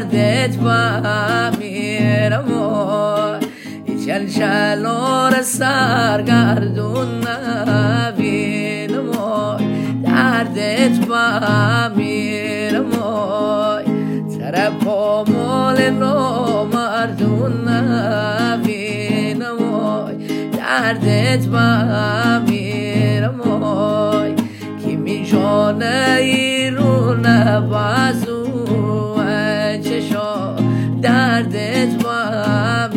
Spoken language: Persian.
دردت با میرم چل چلور سرگردون نبینم دردت با میرم طرف مال نامردون نبینم دردت با میرم کی میشانه ایرون بازو چشا دردت با